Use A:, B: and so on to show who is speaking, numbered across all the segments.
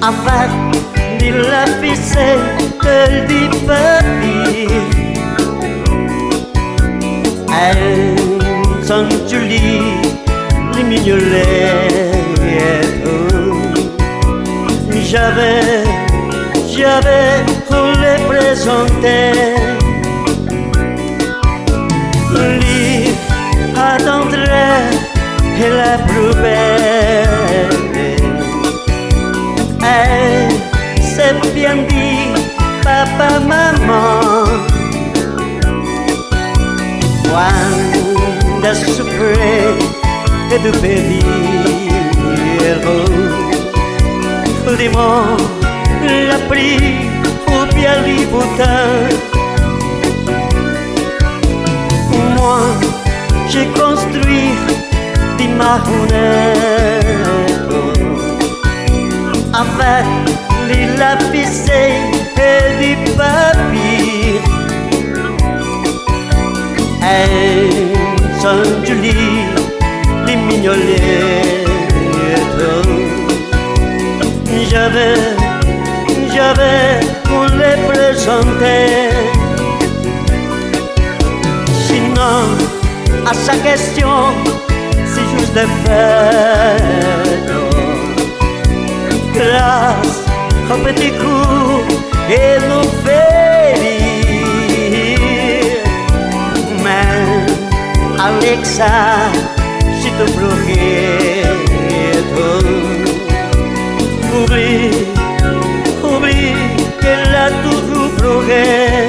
A: avec de la ficelle du papier. Elles sont jolies, les mignolettes. J'avais pour les présenter. Lui attendrait et la plus belle. Elle s'est bien dit, papa, maman. Quando sofrer e tu pedir, dis-moi la prie ou bien l'hypothèse. Moi, j'ai construit des marionnettes avec des lapicés et du papier. Elles sont jolies, les mignolettes. J'avais pour les présenter. Sinon, à sa question, c'est juste des faits. Grâce au petit coup, et nous fait rire. Mais avec ça, je te bloqué. Oublie qu'elle a toujours pleuré.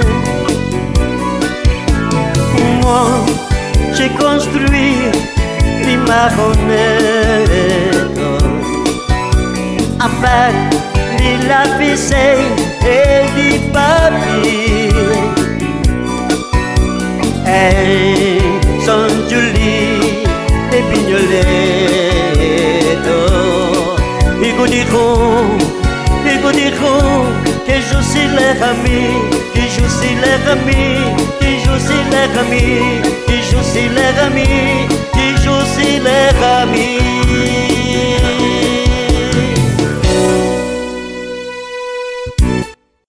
A: Moi, j'ai construit des marionnettes avec de la ficelle et du papier. Elles sont jolies, les pignolettes. Ils diront que je suis leur ami, que je suis leur ami, que je suis leur ami, que je suis leur ami, que je suis leur ami.